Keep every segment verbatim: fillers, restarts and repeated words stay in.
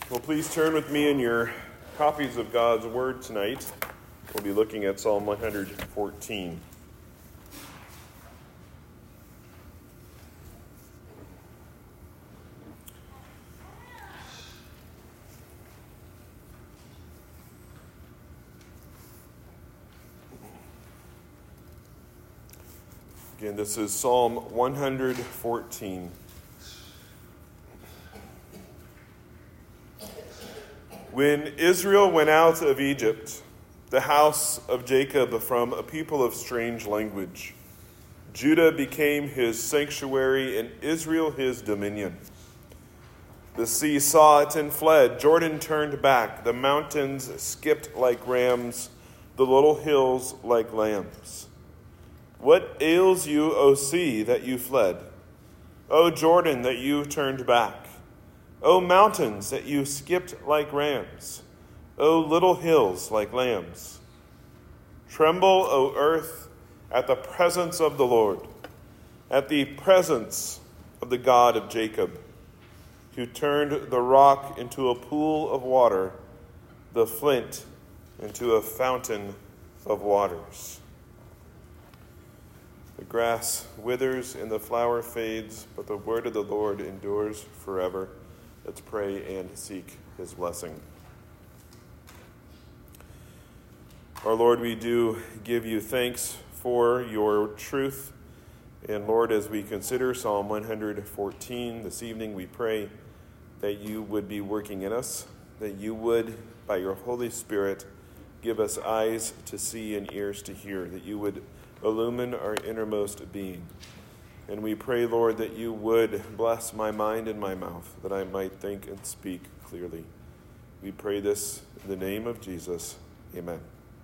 Well, please turn with me in your copies of God's Word tonight. We'll be looking at Psalm one hundred fourteen. Again, this is Psalm one hundred fourteen. When Israel went out of Egypt, the house of Jacob from a people of strange language, Judah became his sanctuary and Israel his dominion. The sea saw it and fled. Jordan turned back. The mountains skipped like rams, the little hills like lambs. What ails you, O sea, that you fled? O Jordan, that you turned back? O mountains, that you skipped like rams? O little hills like lambs? Tremble, O earth, at the presence of the Lord, at the presence of the God of Jacob, who turned the rock into a pool of water, the flint into a fountain of waters. The grass withers and the flower fades, but the word of the Lord endures forever. Let's pray and seek his blessing. Our Lord, we do give you thanks for your truth. And Lord, as we consider Psalm one hundred fourteen this evening, we pray that you would be working in us, that you would, by your Holy Spirit, give us eyes to see and ears to hear, that you would illumine our innermost being. And we pray, Lord, that you would bless my mind and my mouth, that I might think and speak clearly. We pray this in the name of Jesus. Amen.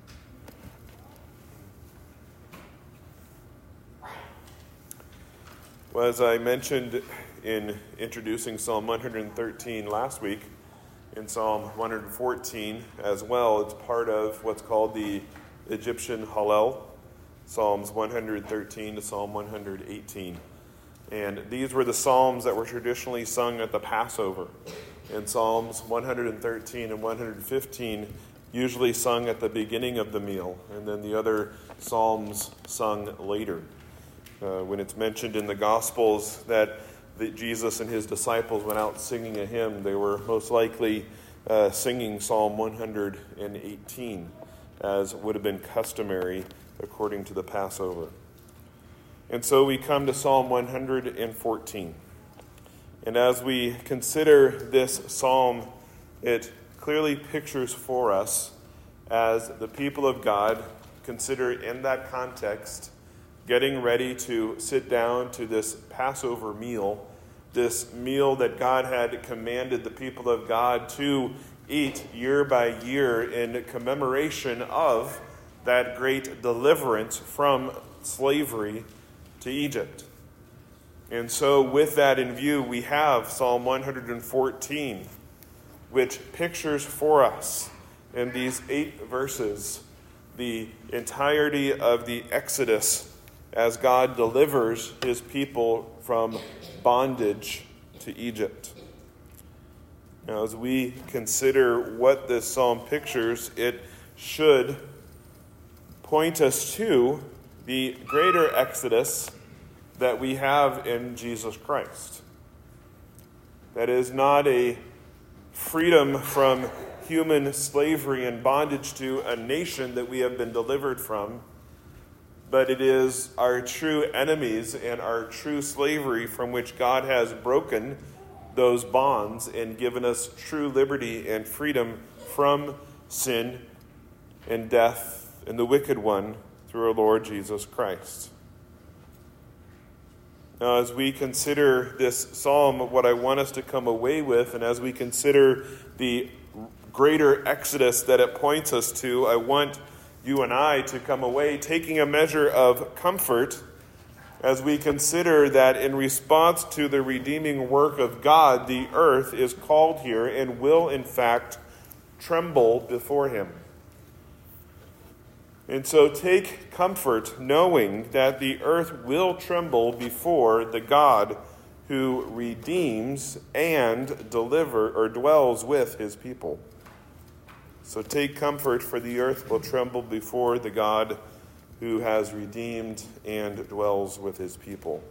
Well, as I mentioned in introducing Psalm one hundred thirteen last week, in Psalm one hundred fourteen as well, it's part of what's called the Egyptian Hallel, Psalms one hundred thirteen to Psalm one hundred eighteen. And these were the psalms that were traditionally sung at the Passover. And Psalms one hundred thirteen and one hundred fifteen usually sung at the beginning of the meal, and then the other psalms sung later. Uh, when it's mentioned in the Gospels that the, Jesus and his disciples went out singing a hymn, they were most likely uh, singing Psalm one hundred eighteen, as would have been customary according to the Passover. And so we come to Psalm one hundred fourteen. And as we consider this psalm, it clearly pictures for us, as the people of God consider in that context, getting ready to sit down to this Passover meal, this meal that God had commanded the people of God to eat year by year in commemoration of that great deliverance from slavery to Egypt. And so with that in view, we have Psalm one hundred fourteen, which pictures for us in these eight verses the entirety of the Exodus as God delivers his people from bondage to Egypt. Now, as we consider what this psalm pictures, it should point us to the greater exodus that we have in Jesus Christ. That is not a freedom from human slavery and bondage to a nation that we have been delivered from, but it is our true enemies and our true slavery from which God has broken those bonds and given us true liberty and freedom from sin and death and the wicked one through our Lord Jesus Christ. Now, as we consider this psalm, what I want us to come away with, and as we consider the greater exodus that it points us to, I want you and I to come away taking a measure of comfort as we consider that in response to the redeeming work of God, the earth is called here and will, in fact, tremble before him. And so take comfort knowing that the earth will tremble before the God who redeems and deliver or dwells with his people. So take comfort, for the earth will tremble before the God who has redeemed and dwells with his people.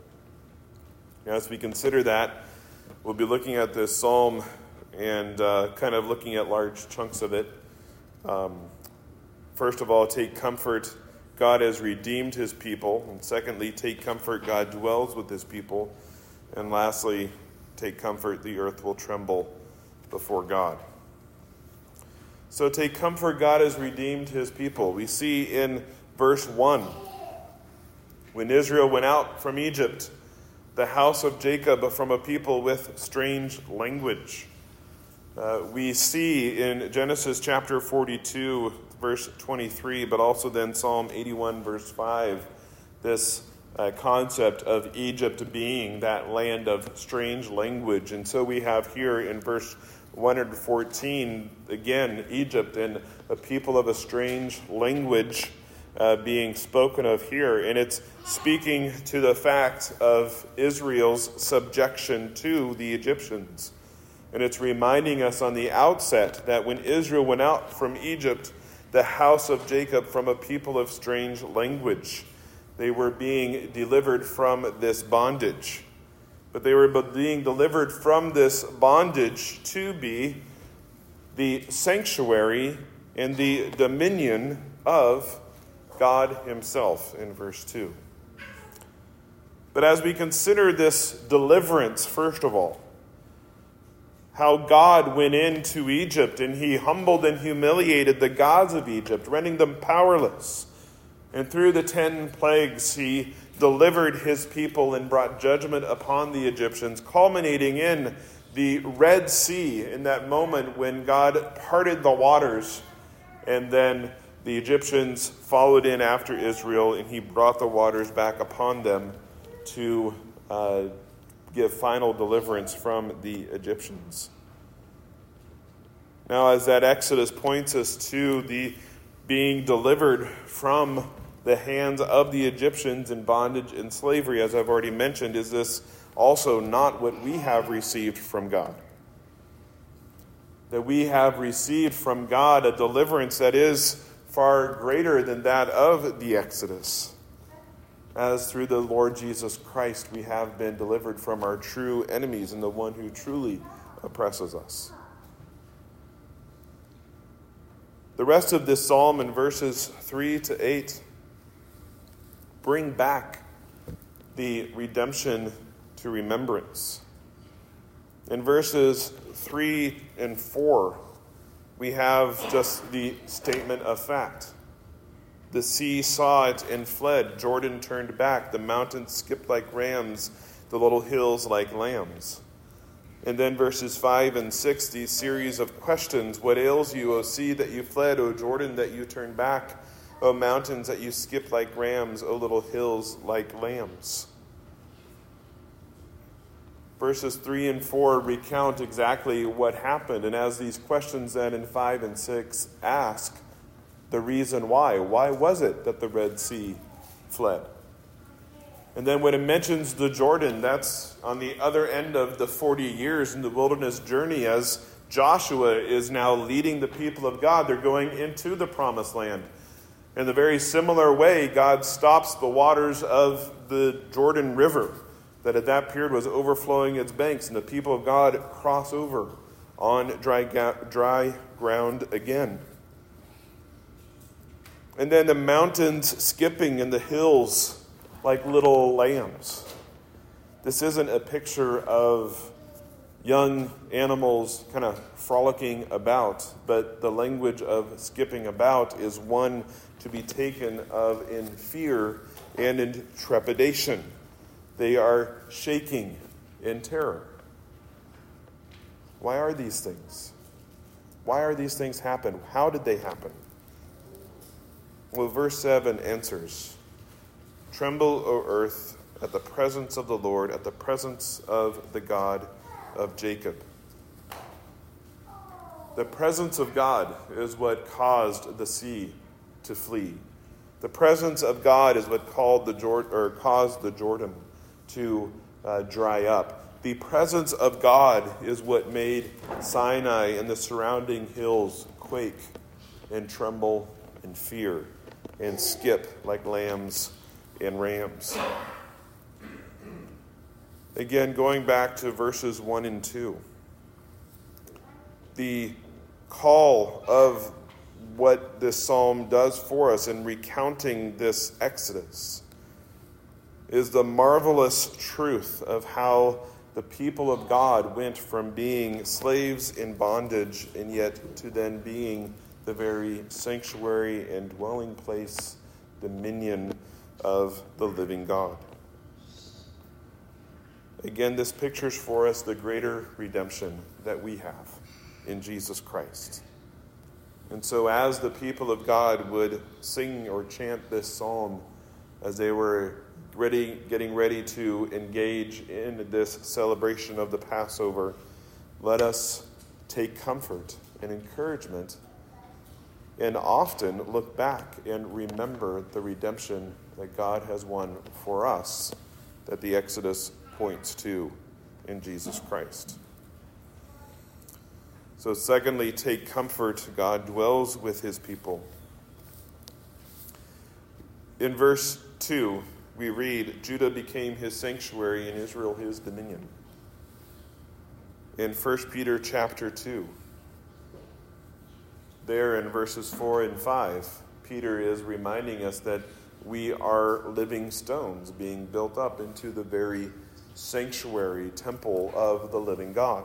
As we consider that, we'll be looking at this psalm and uh, kind of looking at large chunks of it. Um, first of all, take comfort, God has redeemed his people. And secondly, take comfort, God dwells with his people. And lastly, take comfort, the earth will tremble before God. So take comfort, God has redeemed his people. We see in verse one, when Israel went out from Egypt, the house of Jacob from a people with strange language. Uh, we see in Genesis chapter forty-two, verse twenty-three, but also then Psalm eighty-one, verse five, this uh, concept of Egypt being that land of strange language. And so we have here in verse one hundred fourteen, again, Egypt and a people of a strange language uh, being spoken of here. And it's speaking to the fact of Israel's subjection to the Egyptians. And it's reminding us on the outset that when Israel went out from Egypt, the house of Jacob from a people of strange language, they were being delivered from this bondage. But they were being delivered from this bondage to be the sanctuary and the dominion of God himself in verse two. But as we consider this deliverance, first of all, how God went into Egypt and he humbled and humiliated the gods of Egypt, rendering them powerless. And through the ten plagues, he delivered his people and brought judgment upon the Egyptians, culminating in the Red Sea, in that moment when God parted the waters, and then the Egyptians followed in after Israel, and he brought the waters back upon them to uh, give final deliverance from the Egyptians. Now, as that Exodus points us to the being delivered from the hands of the Egyptians in bondage and slavery, as I've already mentioned, is this also not what we have received from God? That we have received from God a deliverance that is far greater than that of the Exodus. As through the Lord Jesus Christ we have been delivered from our true enemies and the one who truly oppresses us. The rest of this psalm in verses three to eight bring back the redemption to remembrance. In verses three and four, we have just the statement of fact. The sea saw it and fled. Jordan turned back. The mountains skipped like rams, the little hills like lambs. And then verses five and six, these series of questions. What ails you, O sea, that you fled? O Jordan, that you turned back? O mountains, that you skipped like rams? O little hills like lambs? Verses three and four recount exactly what happened. And as these questions then in five and six ask the reason why. Why was it that the Red Sea fled? And then when it mentions the Jordan, that's on the other end of the forty years in the wilderness journey as Joshua is now leading the people of God. They're going into the promised land. In a very similar way, God stops the waters of the Jordan River that at that period was overflowing its banks, and the people of God cross over on dry, ga- dry ground again. And then the mountains skipping and the hills like little lambs. This isn't a picture of young animals kind of frolicking about, but the language of skipping about is one to be taken of in fear and in trepidation. They are shaking in terror. Why are these things? Why are these things happen? How did they happen? Well, verse seven answers. Tremble, O earth, at the presence of the Lord, at the presence of the God of Jacob. The presence of God is what caused the sea to flee. The presence of God is what called the Jordan, or caused the Jordan to uh, dry up. The presence of God is what made Sinai and the surrounding hills quake and tremble and fear and skip like lambs and rams. Again, going back to verses one and two, the call of what this psalm does for us in recounting this Exodus is the marvelous truth of how the people of God went from being slaves in bondage and yet to then being the very sanctuary and dwelling place, dominion of the living God. Again, this pictures for us the greater redemption that we have in Jesus Christ. And so as the people of God would sing or chant this psalm as they were ready, getting ready to engage in this celebration of the Passover, let us take comfort and encouragement and often look back and remember the redemption that God has won for us, that the Exodus points to in Jesus Christ. So secondly, take comfort. God dwells with his people. In verse two, we read, Judah became his sanctuary and Israel his dominion. In First Peter chapter two, there in verses four and five, Peter is reminding us that we are living stones being built up into the very sanctuary temple of the living God.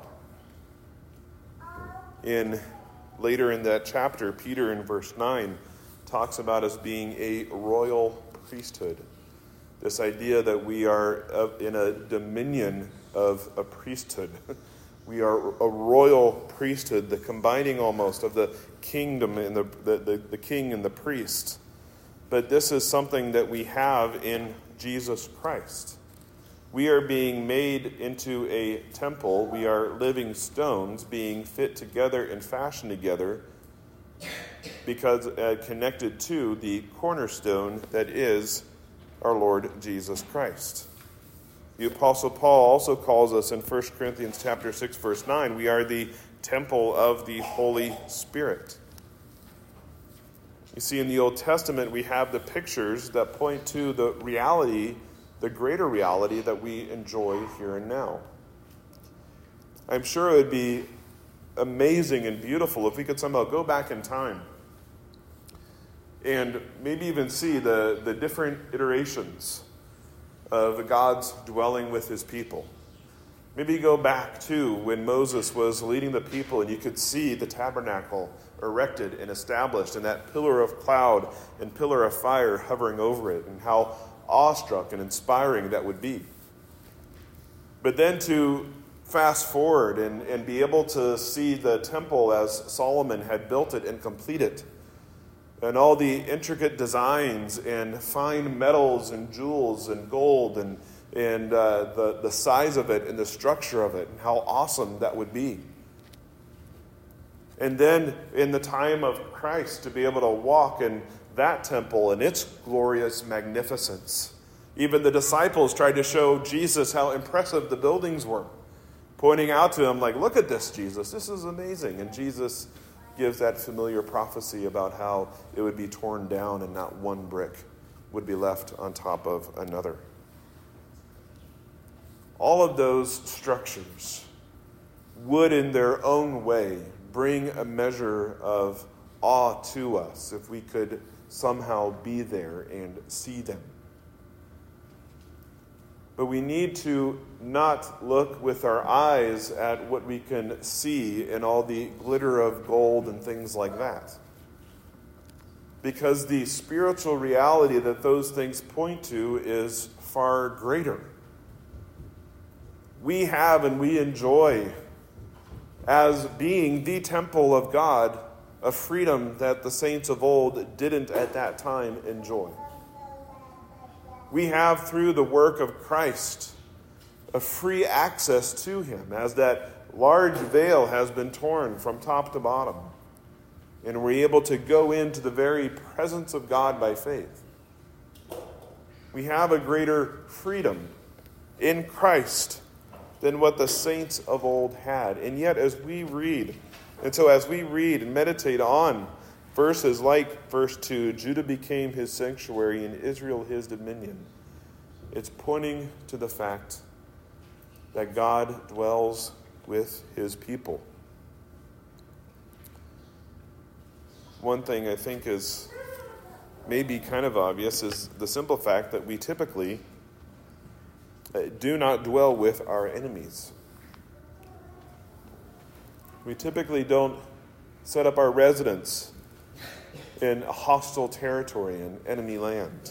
In later in that chapter, Peter in verse nine talks about us being a royal priesthood. This idea that we are in a dominion of a priesthood. We are a royal priesthood, the combining almost of the kingdom and the, the, the, the king and the priest. But this is something that we have in Jesus Christ. We are being made into a temple. We are living stones being fit together and fashioned together because uh, connected to the cornerstone that is our Lord Jesus Christ. The Apostle Paul also calls us in First Corinthians chapter six, verse nine, we are the temple of the Holy Spirit. You see, in the Old Testament, we have the pictures that point to the reality, the greater reality that we enjoy here and now. I'm sure it would be amazing and beautiful if we could somehow go back in time and maybe even see the, the different iterations of God's dwelling with his people. Maybe go back to when Moses was leading the people and you could see the tabernacle erected and established and that pillar of cloud and pillar of fire hovering over it and how awestruck and inspiring that would be. But then to fast forward and, and be able to see the temple as Solomon had built it and complete it, and all the intricate designs and fine metals and jewels and gold and, and uh, the, the size of it and the structure of it and how awesome that would be. And then in the time of Christ to be able to walk in that temple and its glorious magnificence. Even the disciples tried to show Jesus how impressive the buildings were, pointing out to him like, look at this, Jesus, this is amazing. And Jesus gives that familiar prophecy about how it would be torn down and not one brick would be left on top of another. All of those structures would in their own way bring a measure of awe to us if we could somehow be there and see them. But we need to not look with our eyes at what we can see in all the glitter of gold and things like that. Because the spiritual reality that those things point to is far greater. We have and we enjoy, as being the temple of God, a freedom that the saints of old didn't at that time enjoy. We have, through the work of Christ, a free access to him, as that large veil has been torn from top to bottom. And we're able to go into the very presence of God by faith. We have a greater freedom in Christ than what the saints of old had. And yet as we read, and so as we read and meditate on verses like verse two, Judah became his sanctuary and Israel his dominion, it's pointing to the fact that God dwells with his people. One thing I think is maybe kind of obvious is the simple fact that we typically do not dwell with our enemies. We typically don't set up our residence in a hostile territory in enemy land.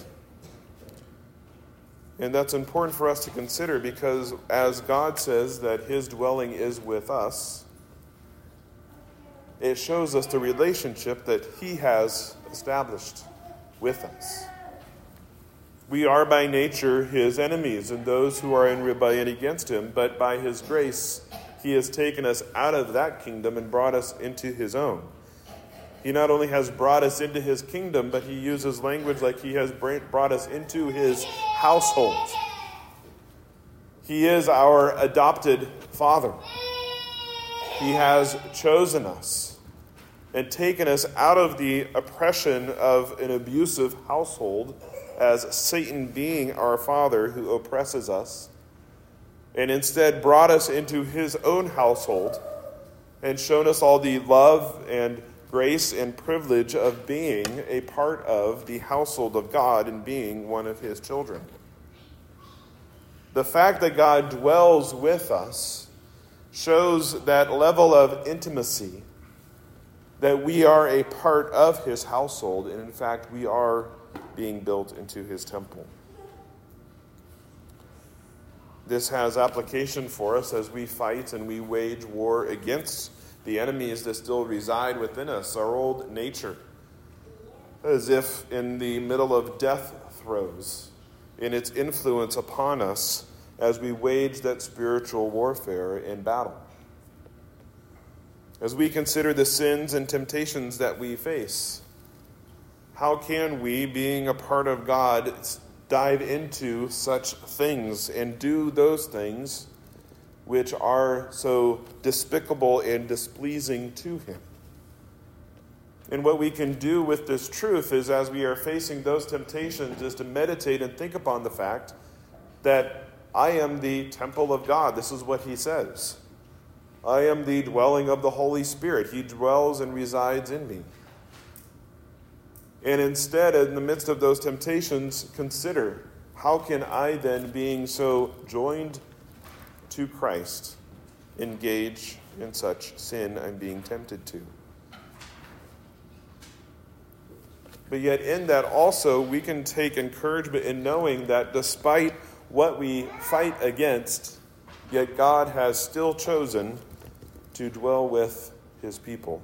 And that's important for us to consider because as God says that his dwelling is with us, it shows us the relationship that he has established with us. We are by nature his enemies and those who are in rebellion against him, but by his grace, he has taken us out of that kingdom and brought us into his own. He not only has brought us into his kingdom, but he uses language like he has brought us into his household. He is our adopted father. He has chosen us and taken us out of the oppression of an abusive household as Satan being our father who oppresses us, and instead brought us into his own household and shown us all the love and grace and privilege of being a part of the household of God and being one of his children. The fact that God dwells with us shows that level of intimacy, that we are a part of his household, and in fact we are being built into his temple. This has application for us as we fight and we wage war against the enemies that still reside within us, our old nature, as if in the middle of death throes, in its influence upon us as we wage that spiritual warfare in battle. As we consider the sins and temptations that we face, how can we, being a part of God, dive into such things and do those things which are so despicable and displeasing to him? And what we can do with this truth is, as we are facing those temptations, is to meditate and think upon the fact that I am the temple of God. This is what he says. I am the dwelling of the Holy Spirit. He dwells and resides in me. And instead, in the midst of those temptations, consider, how can I then, being so joined to Christ, engage in such sin I'm being tempted to? But yet in that also, we can take encouragement in knowing that despite what we fight against, yet God has still chosen to dwell with his people.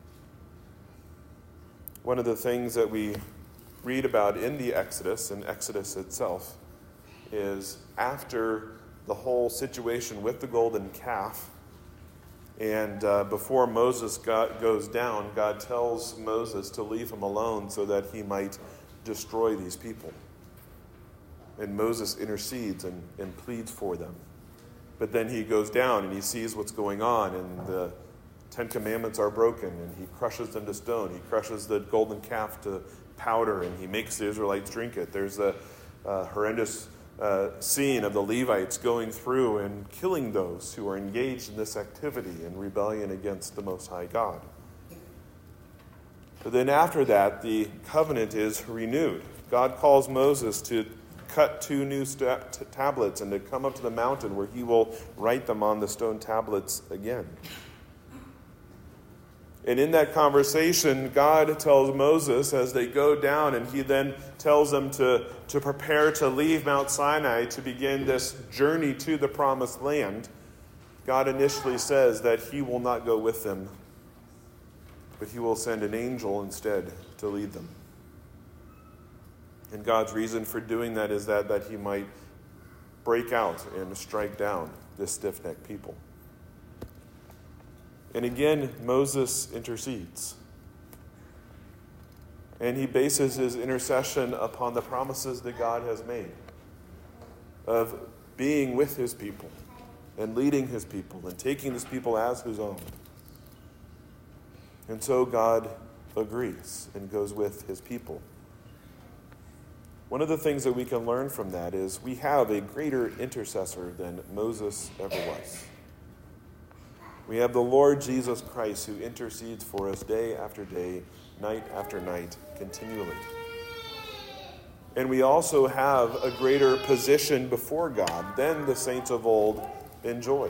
One of the things that we read about in the Exodus, in Exodus itself, is after the whole situation with the golden calf, and uh, before Moses got, goes down, God tells Moses to leave him alone so that he might destroy these people. And Moses intercedes and, and pleads for them. But then he goes down and he sees what's going on, and the Ten Commandments are broken, and he crushes them to stone. He crushes the golden calf to powder, and he makes the Israelites drink it. There's a uh, horrendous uh, scene of the Levites going through and killing those who are engaged in this activity in rebellion against the Most High God. But then after that, the covenant is renewed. God calls Moses to cut two new st- t- tablets and to come up to the mountain where he will write them on the stone tablets again. And in that conversation, God tells Moses as they go down, and he then tells them to, to prepare to leave Mount Sinai to begin this journey to the promised land. God initially says that he will not go with them, but he will send an angel instead to lead them. And God's reason for doing that is that, that he might break out and strike down this stiff-necked people. And again, Moses intercedes. And he bases his intercession upon the promises that God has made of being with his people, and leading his people and taking his people as his own. And so God agrees and goes with his people. One of the things that we can learn from that is we have a greater intercessor than Moses ever was. We have the Lord Jesus Christ who intercedes for us day after day, night after night, continually. And we also have a greater position before God than the saints of old enjoyed.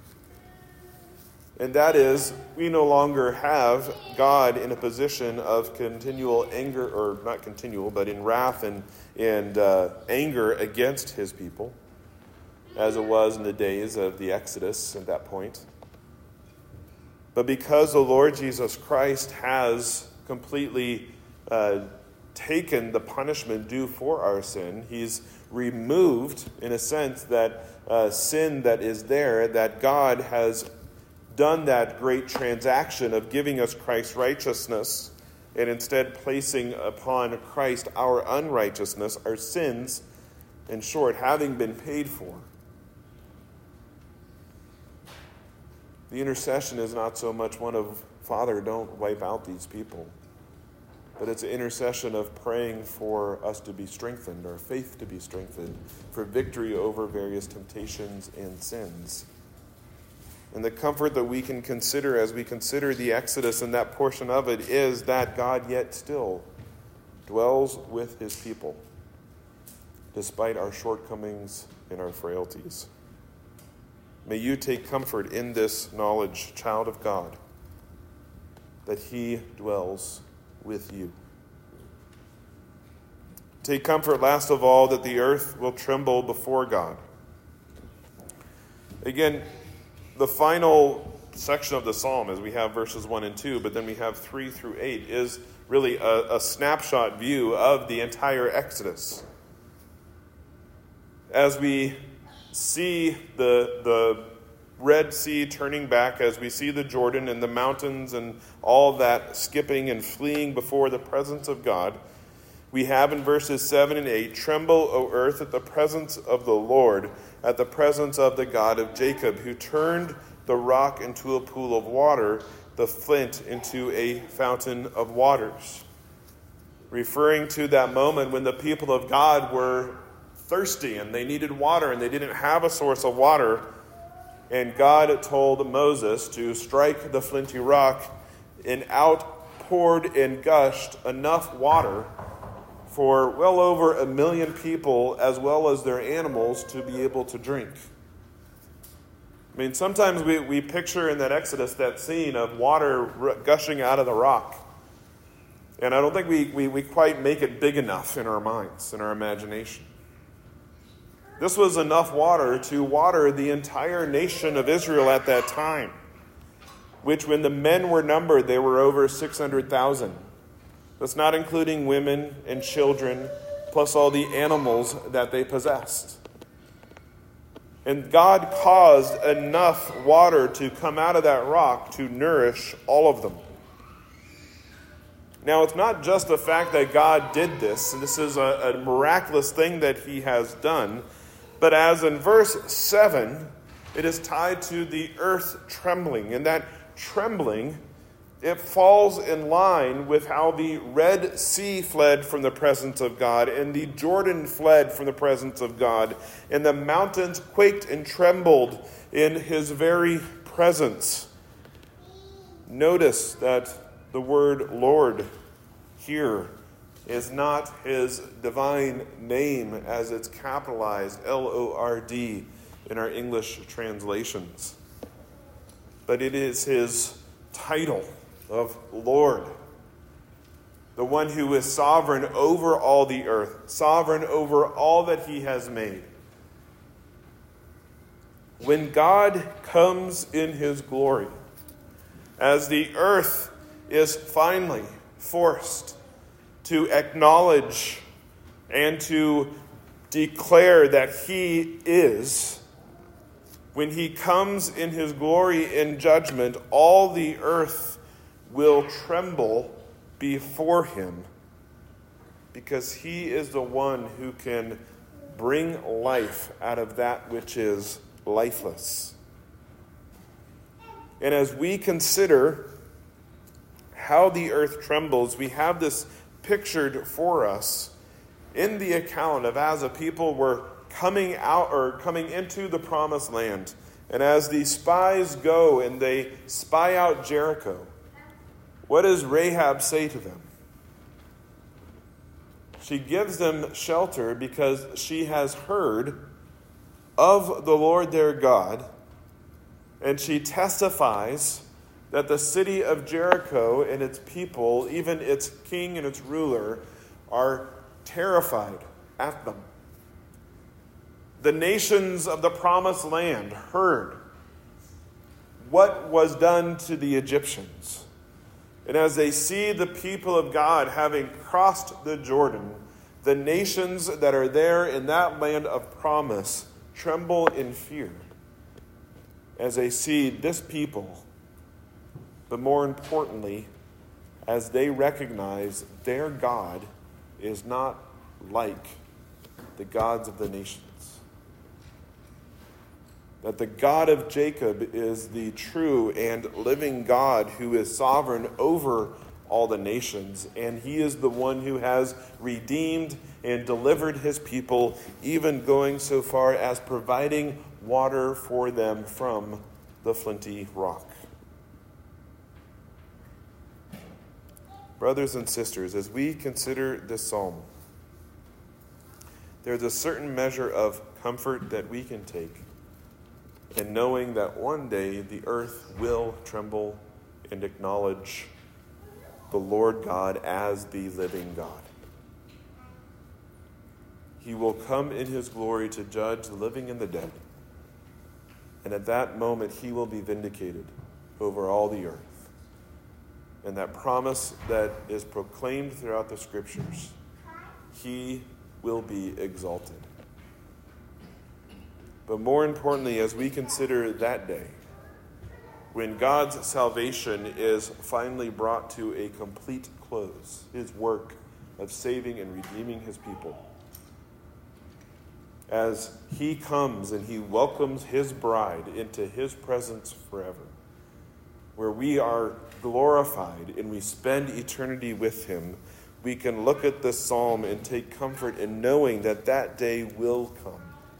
And that is, we no longer have God in a position of continual anger, or not continual, but in wrath and, and uh, anger against his people, as it was in the days of the Exodus at that point. But because the Lord Jesus Christ has completely uh, taken the punishment due for our sin, he's removed, in a sense, that uh, sin that is there, that God has done that great transaction of giving us Christ's righteousness and instead placing upon Christ our unrighteousness, our sins, in short, having been paid for. The intercession is not so much one of, Father, don't wipe out these people, but it's an intercession of praying for us to be strengthened, our faith to be strengthened, for victory over various temptations and sins. And the comfort that we can consider as we consider the Exodus and that portion of it is that God yet still dwells with his people, despite our shortcomings and our frailties. May you take comfort in this knowledge, child of God, that he dwells with you. Take comfort, last of all, that the earth will tremble before God. Again, the final section of the psalm, as we have verses one and two, but then we have three through eight, is really a, a snapshot view of the entire Exodus. As we see the, the Red Sea turning back, as we see the Jordan and the mountains and all that skipping and fleeing before the presence of God, we have in verses seven and eight, "Tremble, O earth, at the presence of the Lord, at the presence of the God of Jacob, who turned the rock into a pool of water, the flint into a fountain of waters." Referring to that moment when the people of God were thirsty and they needed water and they didn't have a source of water. And God told Moses to strike the flinty rock, and out poured and gushed enough water for well over a million people, as well as their animals, to be able to drink. I mean, sometimes we, we picture in that Exodus that scene of water gushing out of the rock. And I don't think we, we, we quite make it big enough in our minds, in our imagination. This was enough water to water the entire nation of Israel at that time, which when the men were numbered, they were over six hundred thousand. That's not including women and children, plus all the animals that they possessed. And God caused enough water to come out of that rock to nourish all of them. Now, it's not just the fact that God did this. This is a, a miraculous thing that he has done. But as in verse seven, it is tied to the earth trembling. And that trembling, it falls in line with how the Red Sea fled from the presence of God, and the Jordan fled from the presence of God, and the mountains quaked and trembled in his very presence. Notice that the word Lord here is not his divine name as it's capitalized, L O R D, in our English translations. But it is his title of Lord, the one who is sovereign over all the earth, sovereign over all that he has made. When God comes in his glory, as the earth is finally forced to acknowledge and to declare that he is, when he comes in his glory in judgment, all the earth will tremble before him, because he is the one who can bring life out of that which is lifeless. And as we consider how the earth trembles, we have this pictured for us in the account of as a people were coming out or coming into the promised land. And as the spies go and they spy out Jericho, what does Rahab say to them? She gives them shelter because she has heard of the Lord their God, and she testifies that the city of Jericho and its people, even its king and its ruler, are terrified at them. The nations of the promised land heard what was done to the Egyptians. And as they see the people of God having crossed the Jordan, the nations that are there in that land of promise tremble in fear as they see this people, but more importantly, as they recognize their God is not like the gods of the nations. That the God of Jacob is the true and living God who is sovereign over all the nations, and he is the one who has redeemed and delivered his people, even going so far as providing water for them from the flinty rock. Brothers and sisters, as we consider this psalm, there's a certain measure of comfort that we can take in knowing that one day the earth will tremble and acknowledge the Lord God as the living God. He will come in his glory to judge the living and the dead. And at that moment, he will be vindicated over all the earth. And that promise that is proclaimed throughout the scriptures, he will be exalted. But more importantly, as we consider that day, when God's salvation is finally brought to a complete close, his work of saving and redeeming his people, as he comes and he welcomes his bride into his presence forever, where we are glorified and we spend eternity with him, we can look at this psalm and take comfort in knowing that that day will come.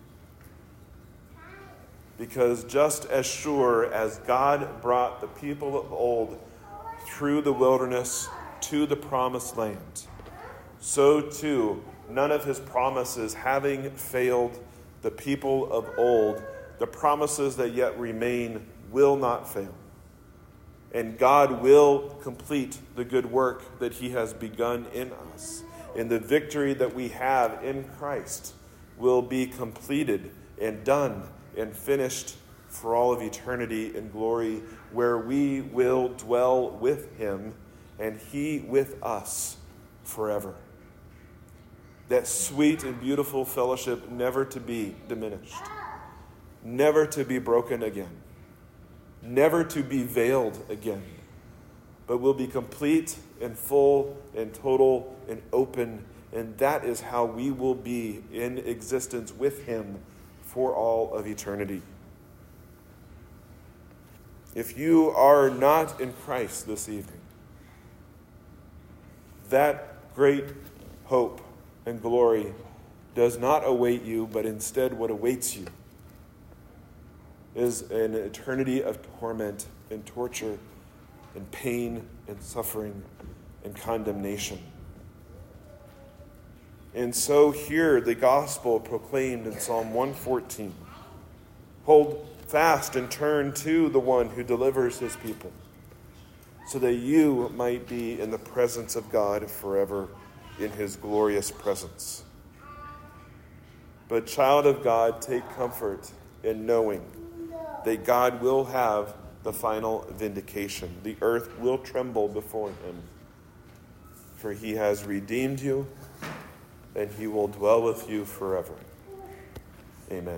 Because just as sure as God brought the people of old through the wilderness to the promised land, so too, none of his promises having failed the people of old, the promises that yet remain will not fail. And God will complete the good work that he has begun in us. And the victory that we have in Christ will be completed and done and finished for all of eternity in glory, where we will dwell with him and he with us forever. That sweet and beautiful fellowship never to be diminished, never to be broken again, never to be veiled again, but will be complete and full and total and open. And that is how we will be in existence with him for all of eternity. If you are not in Christ this evening, that great hope and glory does not await you, but instead what awaits you is an eternity of torment and torture and pain and suffering and condemnation. And so hear the gospel proclaimed in Psalm one fourteen. Hold fast and turn to the one who delivers his people, so that you might be in the presence of God forever in his glorious presence. But child of God, take comfort in knowing that God will have the final vindication. The earth will tremble before him, for he has redeemed you, and he will dwell with you forever. Amen.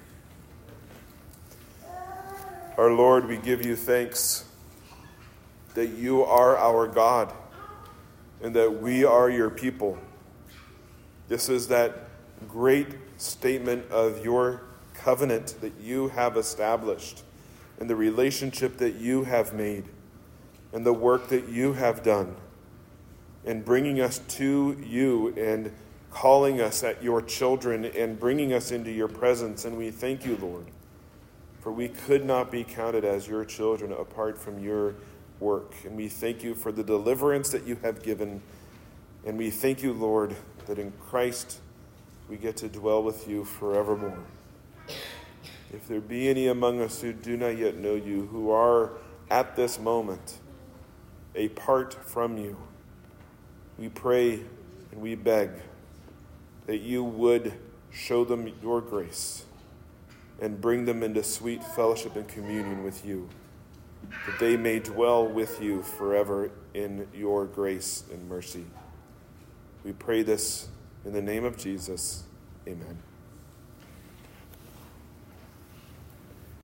Our Lord, we give you thanks that you are our God and that we are your people. This is that great statement of your covenant that you have established and the relationship that you have made and the work that you have done in bringing us to you and calling us at your children and bringing us into your presence. And we thank you, Lord, for we could not be counted as your children apart from your work. And we thank you for the deliverance that you have given. And we thank you, Lord, that in Christ we get to dwell with you forevermore. If there be any among us who do not yet know you, who are at this moment apart from you, we pray and we beg that you would show them your grace and bring them into sweet fellowship and communion with you, that they may dwell with you forever in your grace and mercy. We pray this in the name of Jesus. Amen.